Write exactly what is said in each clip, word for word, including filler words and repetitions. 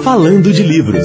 Falando de Livros.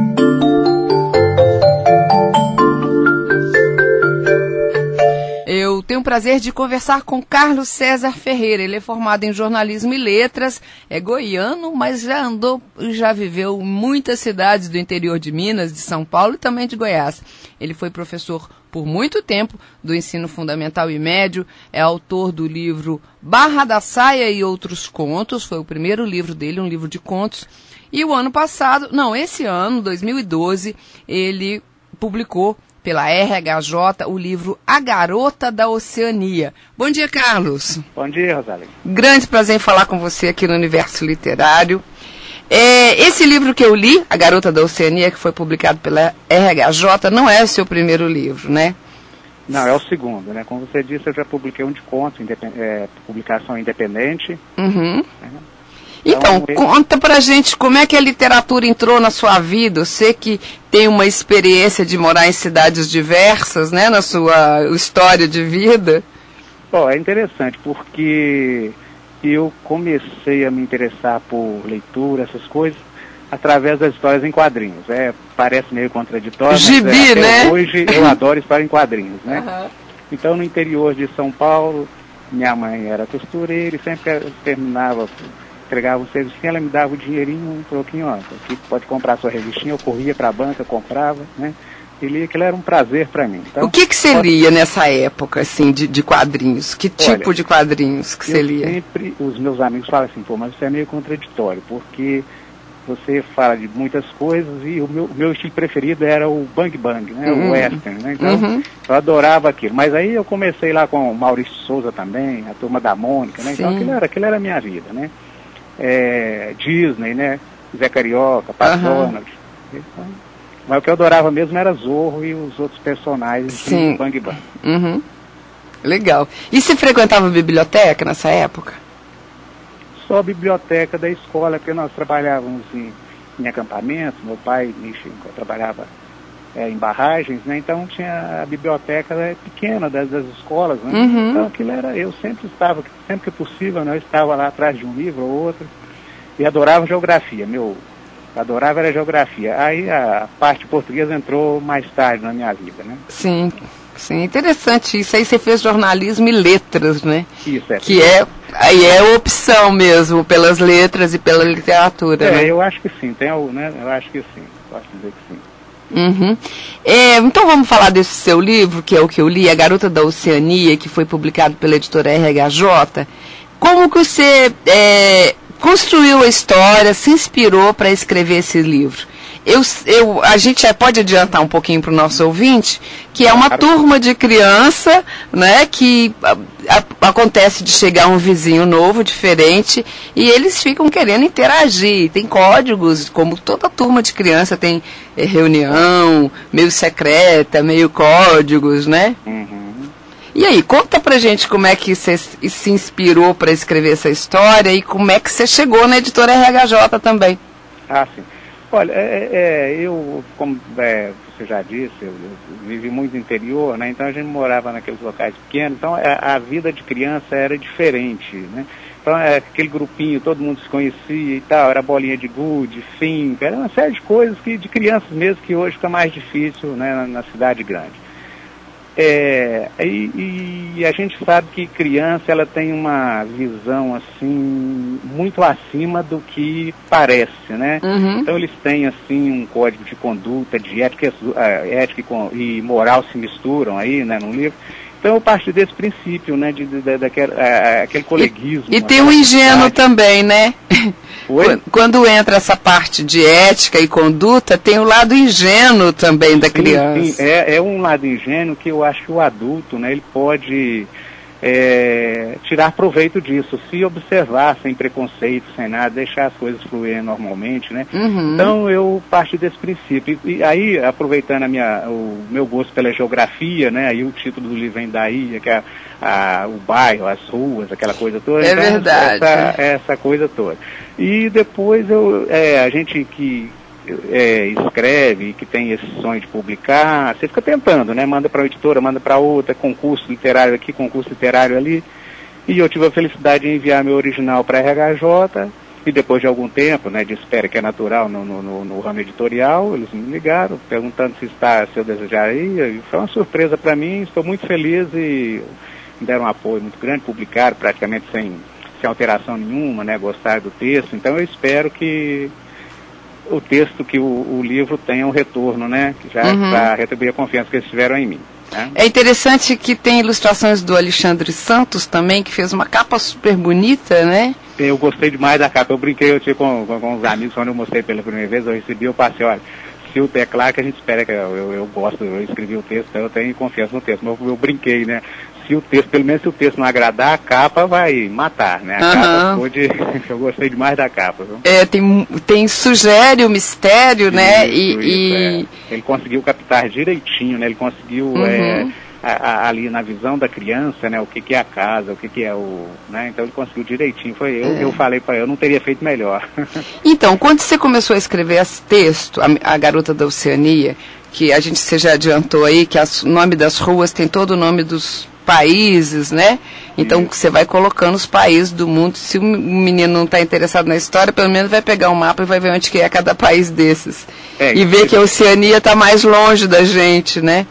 Eu tenho o prazer de conversar com Carlos César Ferreira. Ele é formado em jornalismo e letras, é goiano, mas já andou, já viveu em muitas cidades do interior de Minas, de São Paulo e também de Goiás. Ele foi professor por muito tempo do ensino fundamental e médio, é autor do livro Barra da Saia e Outros Contos, foi o primeiro livro dele, um livro de contos. E o ano passado, não, esse ano, dois mil e doze, ele publicou pela R H J o livro A Garota da Oceania. Bom dia, Carlos. Bom dia, Rosália. Grande prazer em falar com você aqui no Universo Literário. É, esse livro que eu li, A Garota da Oceania, que foi publicado pela R H J, não é o seu primeiro livro, né? Não, é o segundo, né? Como você disse, eu já publiquei um de contos, independ... é, publicação independente. Uhum. Né? Então, então, conta pra gente como é que a literatura entrou na sua vida. Você que tem uma experiência de morar em cidades diversas, né, na sua história de vida. Bom, é interessante porque eu comecei a me interessar por leitura, essas coisas, através das histórias em quadrinhos. É, parece meio contraditório, Gibi, mas é, né? hoje eu adoro história em quadrinhos, né? Uhum. Então, no interior de São Paulo, minha mãe era costureira e sempre terminava... entregava um serviço, ela me dava o dinheirinho, um pouquinho, ó, aqui pode comprar sua revistinha, eu corria para a banca, comprava, né, e lia, aquilo era um prazer para mim. Então, o que que você pode... lia nessa época, assim, de, de quadrinhos? Que Olha, tipo de quadrinhos que você lia? Sempre, os meus amigos falam assim, pô, mas isso é meio contraditório, porque você fala de muitas coisas e o meu, o meu estilo preferido era o Bang Bang, né, uhum. o western, né, então uhum. eu adorava aquilo. Mas aí eu comecei lá com o Maurício Souza também, a Turma da Mônica, né, então aquilo era, aquilo era a minha vida, né. É, Disney, né? Zé Carioca, Pat Donald. Então, mas o que eu adorava mesmo era Zorro e os outros personagens Sim. de Bang Bang. Uhum. Legal. E você frequentava a biblioteca nessa época? Só a biblioteca da escola, porque nós trabalhávamos em, em acampamentos. Meu pai, enfim, trabalhava é, em barragens, né? Então tinha a biblioteca né, pequena das, das escolas, né? Uhum. Então aquilo era, eu sempre estava, sempre que possível, né, eu estava lá atrás de um livro ou outro e adorava geografia, meu, adorava era geografia. Aí a parte portuguesa entrou mais tarde na minha vida, né? Sim, sim, interessante isso. Aí você fez jornalismo e letras, né? Isso, é. Que é, aí é opção mesmo, pelas letras e pela literatura, é, né? eu acho que sim, tem algo, né? Eu acho que sim, posso dizer que sim. Uhum. É, então vamos falar desse seu livro, que é o que eu li, A Garota da Oceania, que foi publicado pela editora R H J. Como que você é, construiu a história, se inspirou para escrever esse livro? Eu, eu, a gente já pode adiantar um pouquinho para o nosso ouvinte, que é uma turma de criança, né, que a, a, acontece de chegar um vizinho novo, diferente, e eles ficam querendo interagir. Tem códigos, como toda turma de criança tem é, reunião, meio secreta, meio códigos, né? Uhum. E aí, conta pra gente como é que você se inspirou para escrever essa história e como é que você chegou na editora R H J também. Ah, sim. Olha, é, é, eu, como é, você já disse, eu, eu vivi muito no interior, né? Então a gente morava naqueles locais pequenos, então a, a vida de criança era diferente, né? Então é, aquele grupinho, todo mundo se conhecia e tal, era bolinha de gude, finca, era uma série de coisas que, de crianças mesmo, que hoje fica mais difícil, né, na, na cidade grande. É, e, e a gente sabe que criança ela tem uma visão assim muito acima do que parece, né? Uhum. Então eles têm assim um código de conduta, de ética, ética e moral se misturam aí, né, no livro. Então eu parto desse princípio, né, de, de, de daquele a, aquele coleguismo. E, e tem o ingênuo também, né? Oi? Quando entra essa parte de ética e conduta, tem o lado ingênuo também da sim, criança. Sim, é, é um lado ingênuo que eu acho que o adulto, né, ele pode é, tirar proveito disso, se observar sem preconceito, sem nada, deixar as coisas fluírem normalmente, né? Uhum. Então eu parto desse princípio. E, e aí, aproveitando a minha, o meu gosto pela geografia, né, aí o título do livro vem daí, que é a, o bairro, as ruas, aquela coisa toda. É então, verdade. Essa, essa coisa toda. E depois eu, é, a gente que é, escreve, que tem esse sonho de publicar, você fica tentando, né? Manda para uma editora, manda para outra, concurso literário aqui, concurso literário ali. E eu tive a felicidade de enviar meu original para a R H J E depois de algum tempo, né, de espera que é natural no, no, no, no ramo editorial, eles me ligaram perguntando se, está, se eu desejaria. E foi uma surpresa para mim, estou muito feliz e me deram um apoio muito grande, publicaram praticamente sem, sem alteração nenhuma, né, gostaram do texto. Então eu espero que o texto, que o, o livro tenha um retorno, né, já uhum. para retribuir a confiança que eles tiveram em mim. É interessante que tem ilustrações do Alexandre Santos também, que fez uma capa super bonita, né? Eu gostei demais da capa. Eu brinquei, eu tive com, com, com os amigos, quando eu mostrei pela primeira vez, eu recebi, eu passei, olha, se o é claro que a gente espera, que eu, eu, eu gosto, eu escrevi o texto, então eu tenho confiança no texto, mas eu, eu brinquei, né? Se o texto, pelo menos se o texto não agradar, a capa vai matar, né? A uhum. capa pode, eu gostei demais da capa, viu? É, tem, tem, sugere o mistério, isso, né? E, isso, e... É. Ele conseguiu captar direitinho, né? Ele conseguiu, uhum. é, a, a, ali na visão da criança, né? O que, que é a casa, o que, que é o... Né? Então ele conseguiu direitinho. Foi eu, é. eu falei para eu não teria feito melhor. Então, quando você começou a escrever esse texto, a, a Garota da Oceania, que a gente, você já adiantou aí, que o nome das ruas tem todo o nome dos países, né? Então você vai colocando os países do mundo. Se o menino não está interessado na história, pelo menos vai pegar um mapa e vai ver onde que é cada país desses. É, e ver que a Oceania está mais longe da gente, né?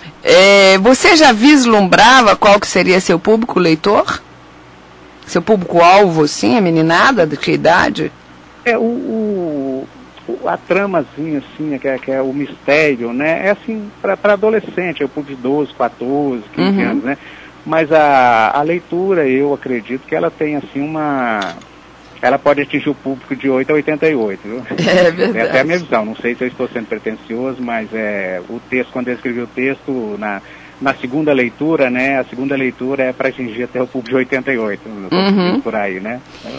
É, você já vislumbrava qual que seria seu público leitor? Seu público-alvo, sim, a meninada? De que idade? É, o... o... a tramazinha, assim, que é, que é o mistério, né, é assim, para adolescente, é o público de doze, quatorze, quinze uhum. anos, né, mas a, a leitura, eu acredito que ela tem, assim, uma... Ela pode atingir o público de oito a oitenta e oito, viu? É verdade. Essa é a minha visão, não sei se eu estou sendo pretencioso, mas é, o texto, quando eu escrevi o texto, na... Na segunda leitura, né, a segunda leitura é para atingir até o público de oitenta e oito, uhum. por aí, né.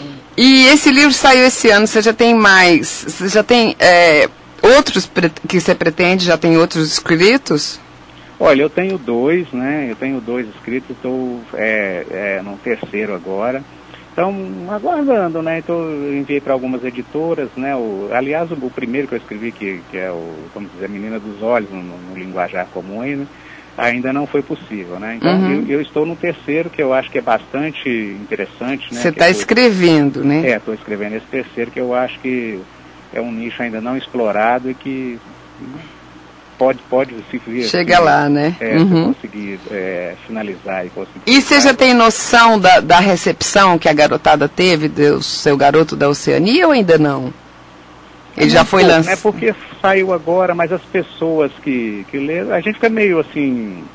E esse livro saiu esse ano, você já tem mais, você já tem é, outros que você pretende, já tem outros escritos? Olha, eu tenho dois, né, eu tenho dois escritos, estou é, é, no terceiro agora. Então, aguardando, né, então eu enviei para algumas editoras, né, o, aliás, o, o primeiro que eu escrevi, que, que é o, vamos dizer, Menina dos Olhos, no, no linguajar comum aí, né, ainda não foi possível, né? Então uhum. eu, eu estou no terceiro, que eu acho que é bastante interessante, né? Você está escrevendo, né? É, estou escrevendo esse terceiro, que eu acho que é um nicho ainda não explorado e que pode, pode se vir... Chega assim, lá, né? É, uhum. se conseguir é, finalizar e conseguir... E você já tem noção da, da recepção que a garotada teve do seu garoto da Oceania ou ainda não? Ele já foi lançado. É porque saiu agora, mas as pessoas que, que leram, a gente fica meio assim,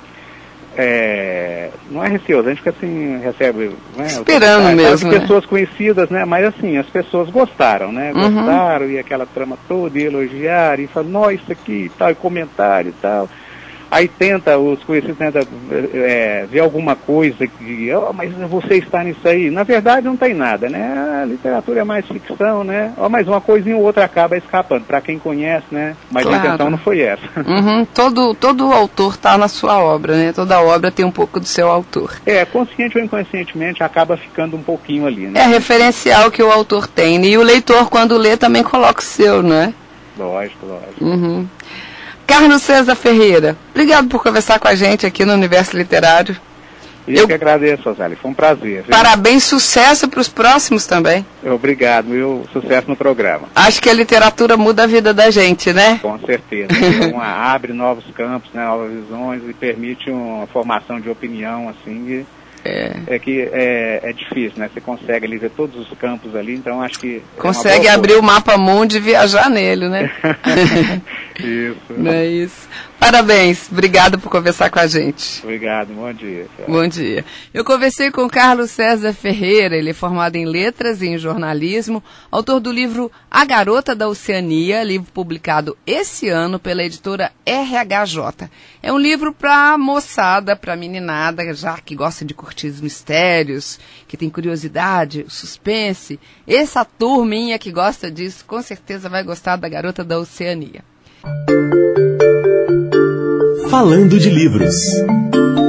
é, não é receoso, a gente fica assim, recebe... Né, esperando mesmo, né? Pessoas conhecidas, né, mas assim, as pessoas gostaram, né, uhum. gostaram, e aquela trama toda, e elogiaram, e falam, nossa, isso aqui e tal, e comentário e tal. Aí tenta, os conhecidos tentam é, ver alguma coisa que, oh, mas você está nisso aí. Na verdade não tem nada, né? A literatura é mais ficção, né? Oh, mas uma coisinha ou outra acaba escapando. Para quem conhece, né? Mas claro. A intenção não foi essa. Uhum. Todo, todo autor está na sua obra, né? Toda obra tem um pouco do seu autor. É, consciente ou inconscientemente acaba ficando um pouquinho ali, né? É referencial que o autor tem. E o leitor, quando lê, também coloca o seu, não é? Lógico, lógico. Uhum. Carlos César Ferreira, obrigado por conversar com a gente aqui no Universo Literário. Eu, Eu que agradeço, Rosália, foi um prazer. Viu? Parabéns, sucesso para os próximos também. Obrigado, e sucesso no programa. Acho que a literatura muda a vida da gente, né? Com certeza. Uma, abre novos campos, né, novas visões e permite uma formação de opinião, assim, É. é que é, é difícil, né? Você consegue ali ver todos os campos ali, então acho que... Consegue é abrir o mapa mundo e viajar nele, né? Isso. Não é isso. Parabéns, obrigado por conversar com a gente. Obrigado, bom dia. Tchau. Bom dia. Eu conversei com Carlos César Ferreira, ele é formado em Letras e em Jornalismo, autor do livro A Garota da Oceania, livro publicado esse ano pela editora R H J. É um livro para moçada, para meninada, já que gosta de curtir os mistérios, que tem curiosidade, suspense. Essa turminha que gosta disso, com certeza vai gostar da Garota da Oceania. Falando de livros.